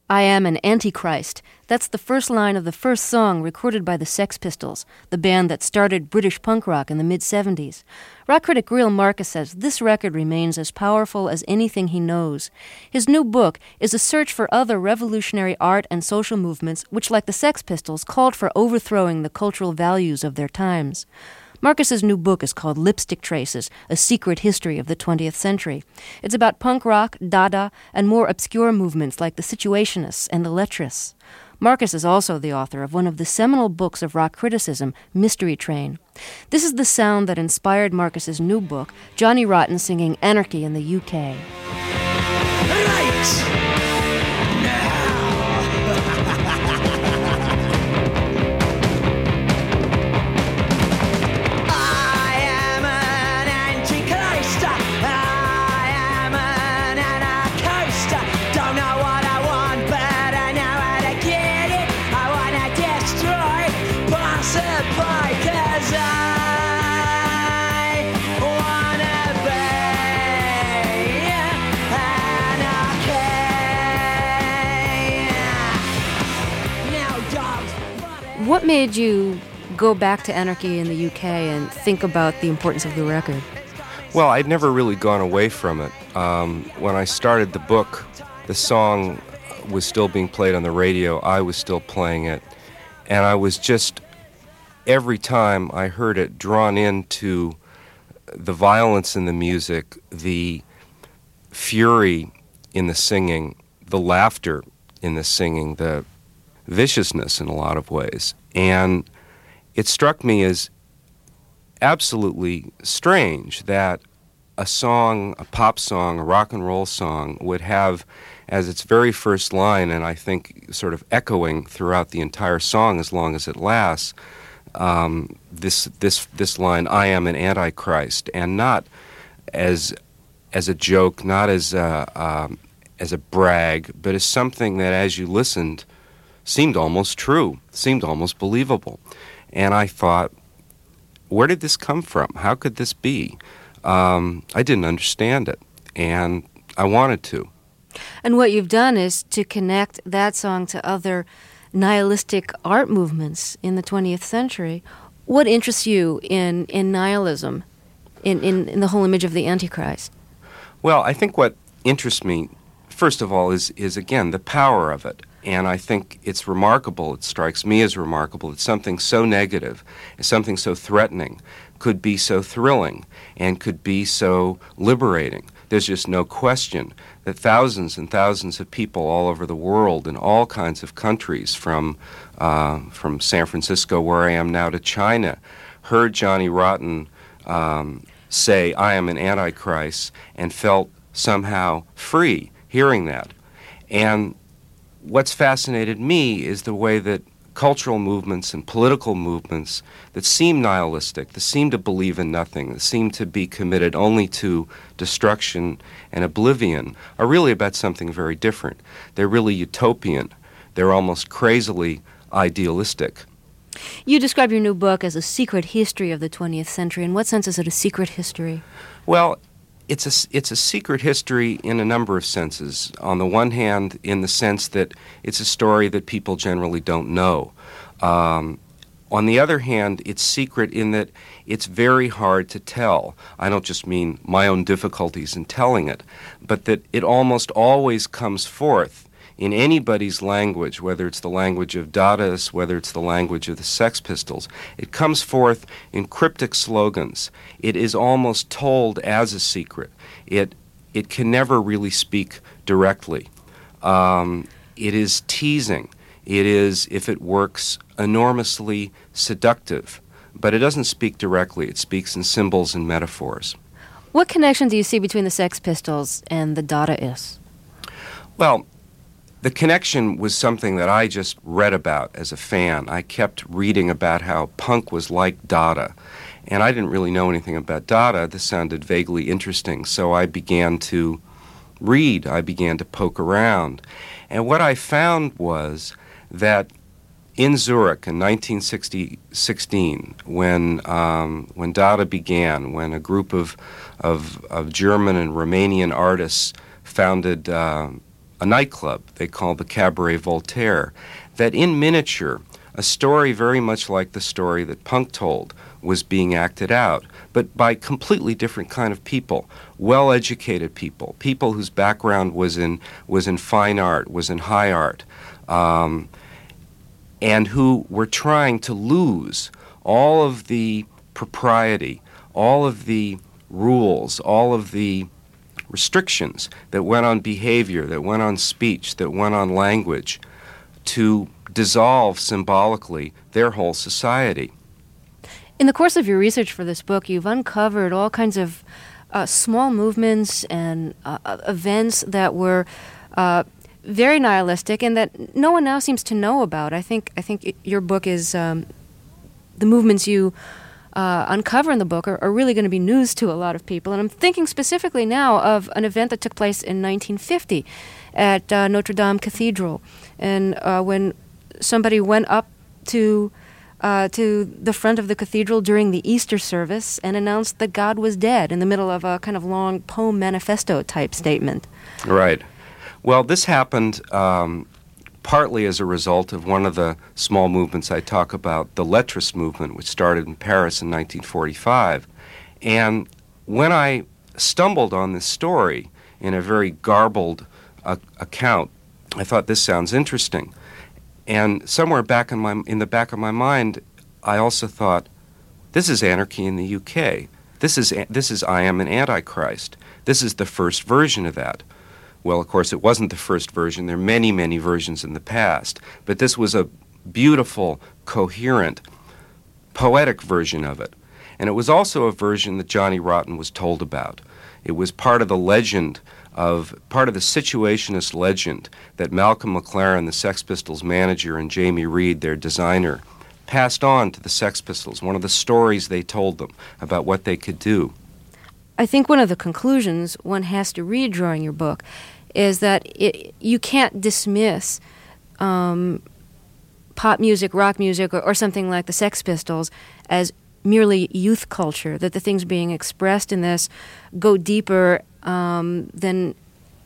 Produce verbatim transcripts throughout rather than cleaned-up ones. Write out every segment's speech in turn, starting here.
I Am an Antichrist. That's the first line of the first song recorded by the Sex Pistols, the band that started British punk rock in the mid-seventies. Rock critic Greil Marcus says this record remains as powerful as anything he knows. His new book is a search for other revolutionary art and social movements which, like the Sex Pistols, called for overthrowing the cultural values of their times. Marcus's new book is called Lipstick Traces, A Secret History of the twentieth Century. It's about punk rock, Dada, and more obscure movements like the Situationists and the Lettrists. Marcus is also the author of one of the seminal books of rock criticism, Mystery Train. This is the sound that inspired Marcus's new book, Johnny Rotten singing Anarchy in the U K. Right! What made you go back to Anarchy in the U K and think about the importance of the record? Well, I'd never really gone away from it. Um, when I started the book, the song was still being played on the radio. I was still playing it. And I was just, every time I heard it, drawn into the violence in the music, the fury in the singing, the laughter in the singing, the viciousness in a lot of ways. And it struck me as absolutely strange that a song, a pop song, a rock and roll song would have as its very first line, and I think sort of echoing throughout the entire song as long as it lasts, um, this this this line, I am an Antichrist, and not as as a joke, not as a, um, as a brag, but as something that as you listened seemed almost true, seemed almost believable. And I thought, where did this come from? How could this be? Um, I didn't understand it, and I wanted to. And what you've done is to connect that song to other nihilistic art movements in the twentieth century. What interests you in, in nihilism, in, in, in the whole image of the Antichrist? Well, I think what interests me, first of all, is, is again, the power of it. And I think it's remarkable, it strikes me as remarkable, that something so negative, something so threatening, could be so thrilling and could be so liberating. There's just no question that thousands and thousands of people all over the world in all kinds of countries, from uh, from San Francisco, where I am now, to China, heard Johnny Rotten um, say, I am an Antichrist, and felt somehow free hearing that. And what's fascinated me is the way that cultural movements and political movements that seem nihilistic, that seem to believe in nothing, that seem to be committed only to destruction and oblivion, are really about something very different. They're really utopian. They're almost crazily idealistic. You describe your new book as a secret history of the twentieth century. In what sense is it a secret history? Well, It's a, it's a secret history in a number of senses. On the one hand, in the sense that it's a story that people generally don't know. Um, on the other hand, it's secret in that it's very hard to tell. I don't just mean my own difficulties in telling it, but that it almost always comes forth in anybody's language, whether it's the language of Dadaists, whether it's the language of the Sex Pistols. It comes forth in cryptic slogans. It is almost told as a secret. It it can never really speak directly. Um, it is teasing. It is, if it works, enormously seductive. But it doesn't speak directly. It speaks in symbols and metaphors. What connection do you see between the Sex Pistols and the Dadaists? Well, the connection was something that I just read about as a fan. I kept reading about how punk was like Dada, and I didn't really know anything about Dada. This sounded vaguely interesting, so I began to read. I began to poke around. And what I found was that in Zurich in nineteen sixteen, when um, when Dada began, when a group of, of, of German and Romanian artists founded uh, a nightclub they called the Cabaret Voltaire, that in miniature, a story very much like the story that Punk told was being acted out, but by completely different kind of people, well-educated people, people whose background was in was in fine art, was in high art, um, and who were trying to lose all of the propriety, all of the rules, all of the restrictions that went on behavior, that went on speech, that went on language, to dissolve symbolically their whole society. In the course of your research for this book, you've uncovered all kinds of uh, small movements and uh, events that were uh, very nihilistic and that no one now seems to know about. I think I think it, your book is um, the movements you uh, uncover in the book are, are really going to be news to a lot of people. And I'm thinking specifically now of an event that took place in nineteen fifty at uh, Notre Dame Cathedral, and uh, when somebody went up to uh, to the front of the cathedral during the Easter service and announced that God was dead in the middle of a kind of long poem manifesto type statement. Right. Well, this happened um, partly as a result of one of the small movements I talk about, the Lettrist movement, which started in Paris in nineteen forty-five. And when I stumbled on this story in a very garbled uh, account, I thought, this sounds interesting. And somewhere back in my in the back of my mind, I also thought, this is anarchy in the U K. This is this is I Am an Antichrist. This is the first version of that. Well, of course, it wasn't the first version. There are many, many versions in the past. But this was a beautiful, coherent, poetic version of it. And it was also a version that Johnny Rotten was told about. It was part of the legend of, part of the situationist legend that Malcolm McLaren, the Sex Pistols manager, and Jamie Reed, their designer, passed on to the Sex Pistols, one of the stories they told them about what they could do. I think one of the conclusions one has to read during your book is that it, you can't dismiss um, pop music, rock music, or, or something like the Sex Pistols as merely youth culture, that the things being expressed in this go deeper um, than,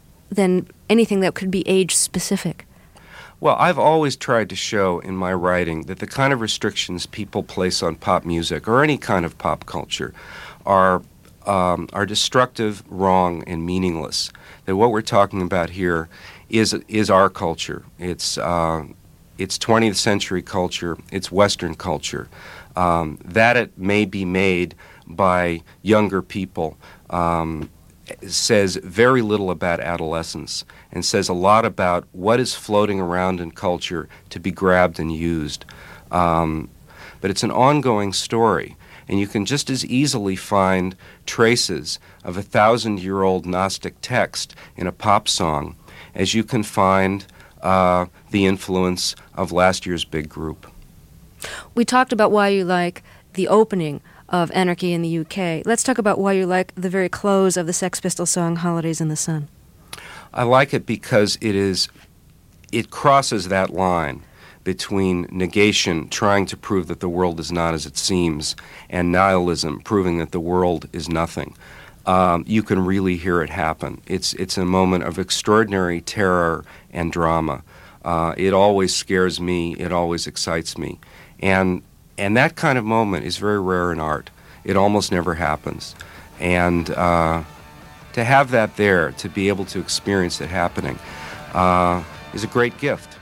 than anything that could be age-specific. Well, I've always tried to show in my writing that the kind of restrictions people place on pop music or any kind of pop culture are Um, are destructive, wrong, and meaningless. That what we're talking about here is is our culture. It's uh, it's twentieth century culture. It's Western culture. Um, that it may be made by younger people um, says very little about adolescence and says a lot about what is floating around in culture to be grabbed and used. Um, but it's an ongoing story. And you can just as easily find traces of a thousand-year-old Gnostic text in a pop song as you can find uh, the influence of last year's big group. We talked about why you like the opening of Anarchy in the U K. Let's talk about why you like the very close of the Sex Pistols song Holidays in the Sun. I like it because it is, it crosses that line between negation, trying to prove that the world is not as it seems, and nihilism, proving that the world is nothing. Um, you can really hear it happen. It's it's a moment of extraordinary terror and drama. Uh, it always scares me. It always excites me. And and that kind of moment is very rare in art. It almost never happens. And uh, to have that there, to be able to experience it happening, uh, is a great gift.